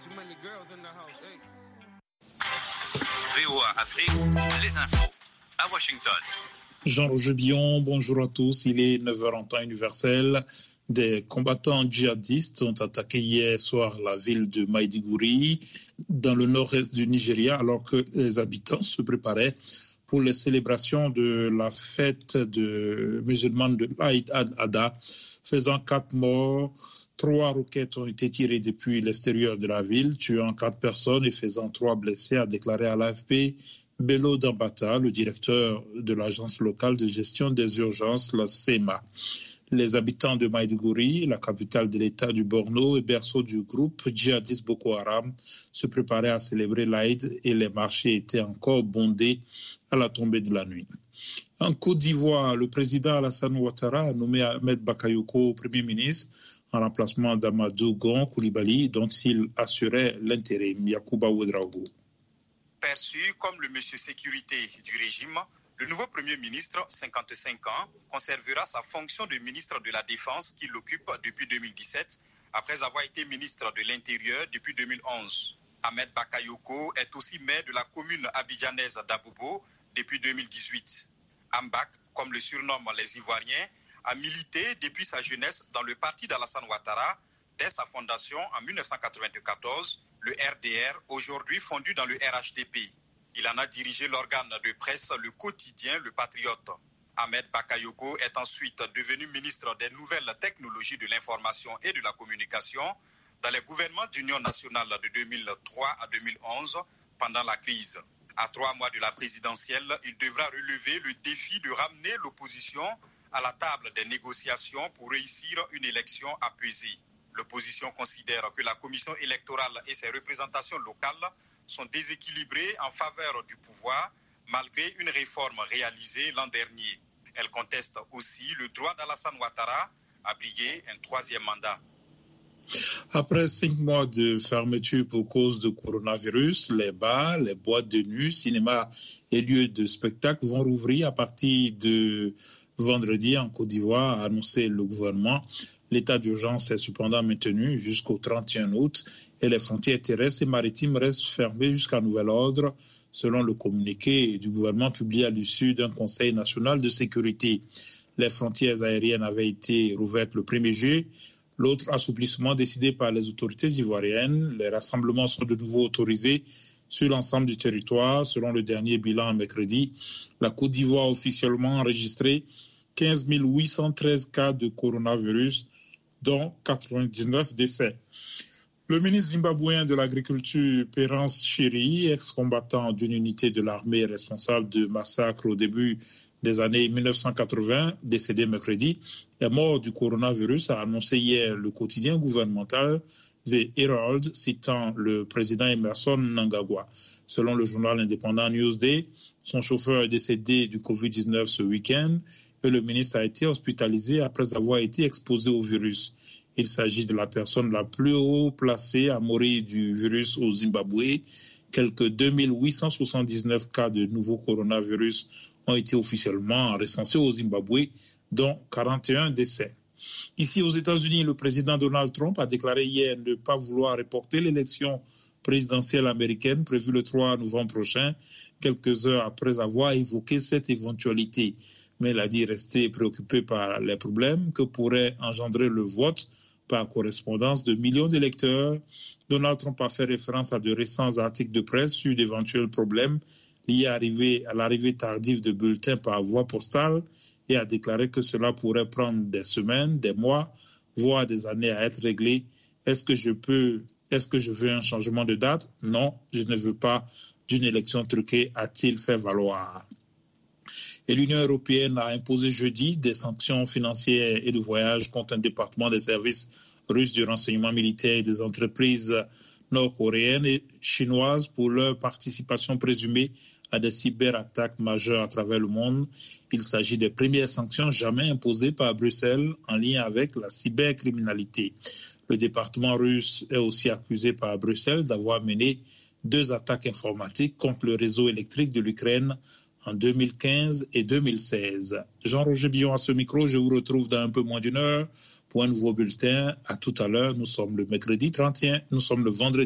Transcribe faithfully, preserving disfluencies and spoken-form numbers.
V O A Afrique, les infos à Washington. Jean-Roger Billon, bonjour à tous. Il est neuf heures en temps universel. Des combattants djihadistes ont attaqué hier soir la ville de Maiduguri, dans le nord-est du Nigeria, alors que les habitants se préparaient pour les célébrations de la fête de musulmane de l'Aïd al-Adha, faisant quatre morts. Trois roquettes ont été tirées depuis l'extérieur de la ville, tuant quatre personnes et faisant trois blessés, a déclaré à l'A F P Bello Dambata, le directeur de l'agence locale de gestion des urgences, la S E M A. Les habitants de Maiduguri, la capitale de l'État du Borno et berceau du groupe djihadiste Boko Haram, se préparaient à célébrer l'Aïd et les marchés étaient encore bondés à la tombée de la nuit. En Côte d'Ivoire, le président Alassane Ouattara a nommé Ahmed Bakayoko Premier ministre en remplacement d'Amadou Gon Coulibaly, dont il assurait l'intérim. Yacouba Ouedraogo. Perçu comme le monsieur sécurité du régime, le nouveau Premier ministre, cinquante-cinq ans, conservera sa fonction de ministre de la Défense qu'il occupe depuis deux mille dix-sept, après avoir été ministre de l'Intérieur depuis deux mille onze. Ahmed Bakayoko est aussi maire de la commune abidjanaise d'Abobo depuis deux mille dix-huit. Ambak, comme le surnomment les Ivoiriens, a milité depuis sa jeunesse dans le parti d'Alassane Ouattara dès sa fondation en mille neuf cent quatre-vingt-quatorze, le R D R, aujourd'hui fondu dans le R H D P. Il en a dirigé l'organe de presse, le quotidien Le Patriote. Ahmed Bakayoko est ensuite devenu ministre des Nouvelles Technologies de l'Information et de la Communication dans les gouvernements d'Union nationale de deux mille trois à deux mille onze pendant la crise. À trois mois de la présidentielle, il devra relever le défi de ramener l'opposition à la table des négociations pour réussir une élection apaisée. L'opposition considère que la commission électorale et ses représentations locales sont déséquilibrées en faveur du pouvoir, malgré une réforme réalisée l'an dernier. Elle conteste aussi le droit d'Alassane Ouattara à briguer un troisième mandat. Après cinq mois de fermeture pour cause de coronavirus, les bars, les boîtes de nuit, cinémas et lieux de spectacle vont rouvrir à partir de vendredi en Côte d'Ivoire, a annoncé le gouvernement. L'état d'urgence est cependant maintenu jusqu'au trente et un août et les frontières terrestres et maritimes restent fermées jusqu'à nouvel ordre, selon le communiqué du gouvernement publié à l'issue d'un conseil national de sécurité. Les frontières aériennes avaient été rouvertes le premier juillet. L'autre assouplissement décidé par les autorités ivoiriennes, les rassemblements sont de nouveau autorisés sur l'ensemble du territoire. Selon le dernier bilan mercredi, la Côte d'Ivoire a officiellement enregistré quinze mille huit cent treize cas de coronavirus, dont quatre-vingt-dix-neuf décès. Le ministre zimbabwéen de l'Agriculture, Perance Shiri, ex-combattant d'une unité de l'armée responsable de massacres au début des années mille neuf cent quatre-vingts, décédé mercredi, est mort du coronavirus, a annoncé hier le quotidien gouvernemental The Herald, citant le président Emerson Mnangagwa. Selon le journal indépendant Newsday, son chauffeur est décédé du covid dix-neuf ce week-end et le ministre a été hospitalisé après avoir été exposé au virus. Il s'agit de la personne la plus haut placée à mourir du virus au Zimbabwe. Quelques deux mille huit cent soixante-dix-neuf cas de nouveau coronavirus ont été officiellement recensés au Zimbabwe, dont quarante et un décès. Ici aux États-Unis, le président Donald Trump a déclaré hier ne pas vouloir reporter l'élection présidentielle américaine prévue le trois novembre prochain, quelques heures après avoir évoqué cette éventualité. Mais il a dit rester préoccupé par les problèmes que pourrait engendrer le vote par correspondance de millions d'électeurs. Donald Trump a fait référence à de récents articles de presse sur d'éventuels problèmes liés à l'arrivée tardive de bulletins par voie postale et a déclaré que cela pourrait prendre des semaines, des mois, voire des années à être réglé. Est-ce que je peux, est-ce que je veux un changement de date? Non, je ne veux pas d'une élection truquée, a-t-il fait valoir. Et l'Union européenne a imposé jeudi des sanctions financières et de voyage contre un département des services russes du renseignement militaire et des entreprises nord-coréennes et chinoises pour leur participation présumée à des cyberattaques majeures à travers le monde. Il s'agit des premières sanctions jamais imposées par Bruxelles en lien avec la cybercriminalité. Le département russe est aussi accusé par Bruxelles d'avoir mené deux attaques informatiques contre le réseau électrique de l'Ukraine en deux mille quinze et deux mille seize. Jean-Roger Billon à ce micro, je vous retrouve dans un peu moins d'une heure pour un nouveau bulletin. À tout à l'heure, nous sommes le mercredi trente et un, nous sommes le vendredi.